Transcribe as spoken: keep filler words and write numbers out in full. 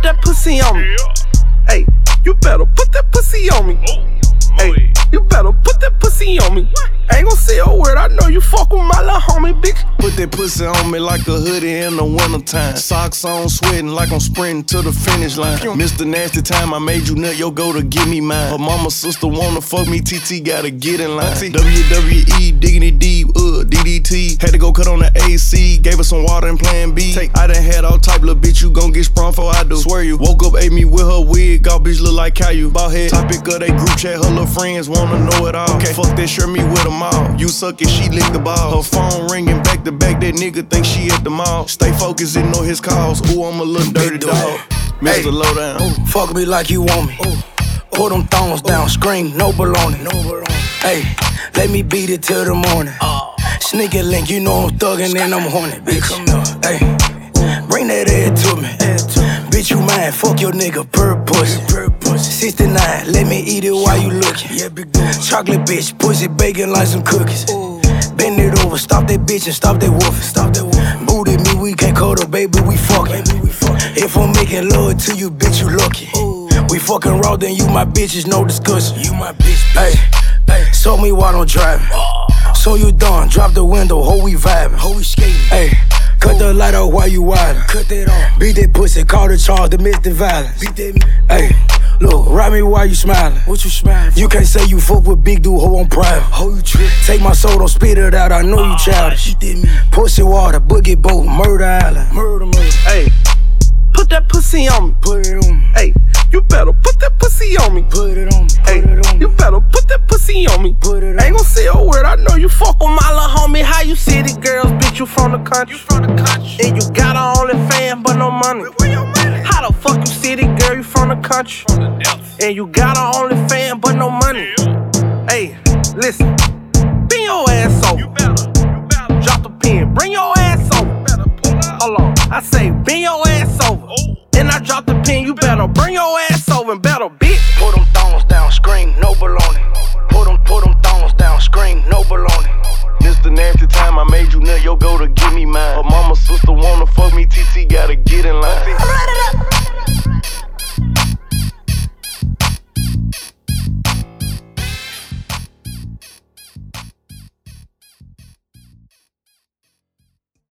that pussy on me. Hey, you better put that pussy on me. Hey, you better put that pussy on me. I ain't gon' say a word, I know you fuck with my little homie, bitch. Put that pussy on me like a hoodie in the wintertime. Socks on, sweating like I'm sprinting to the finish line. Mister Nasty Time, I made you nut, yo, go to give me mine. Her mama, sister wanna fuck me, T T gotta get in line. W W E, digging it deep, uh, D D T. Had to go cut on the A C, gave her some water and plan B. Take, I done had all type, little bitch, you gon' get sprung for I do. Swear you, woke up, ate me with her wig, all bitch look like Caillou. Ball head, topic of they group chat, her little friends wanna know it all. Okay, fuck that, share me with them all. You suck it, she lick the ball. Her phone ringing back to back, that nigga think she at the mall. Stay focused, ignore his calls. Ooh, I'm a little dirty dog. Mister Hey, Lowdown. Ooh, fuck me like you want me. Ooh. Put them thongs down, scream, no baloney. No Hey, let me beat it till the morning. Uh, Sneaky link, you know I'm thuggin' and I'm horny, bitch. Hey, bring that head to me. Bitch, you mine, fuck your nigga, bird pussy. sixty-nine, let me eat it while you lookin'. Yeah, big dog. Chocolate bitch, pussy bacon like some cookies. Bend it over, stop that bitch and stop that wolf. Stop that wolf. Booty me, we can't cuddle, baby, we fuckin'. If I'm making love to you, bitch, you lucky. We fucking raw, then you my bitches, no discussion. You my bitch, hey, hey. Show me while I'm driving. So you done, drop the window, ho we vibing, ho we skating. Hey, cut the light off while you wildin'. Cut that off. Beat that pussy, call the charge, domestic violence. Beat that. Hey, look, ride me while you smiling. What you smiling for? You can't say you fuck with big dude, ho I'm private. Ho you trip. Take my soul, don't spit it out, I know you childish. Pussy water, boogie boat, murder island. Murder, murder. Hey, put that pussy on me. Put it on me. Hey, you better put that pussy on me. Put it on me. Hey, Put it on me. you better put that pussy on me. Put it on I ain't gon' say a word, I know you fuck with my little homie. How you city girls, bitch, you from the country. You from the country. And you got a OnlyFans, but no money. Where, where your money? How the fuck you city girl, you from the country. From the depths. And you got a OnlyFans, but no money. Yeah. Hey, listen, bring your ass over. You better, you better. Drop the pen, bring your ass over. You better pull up. Hold on, I say bring your ass over. Oh. And I drop the pen, you better bring your ass over and better bitch.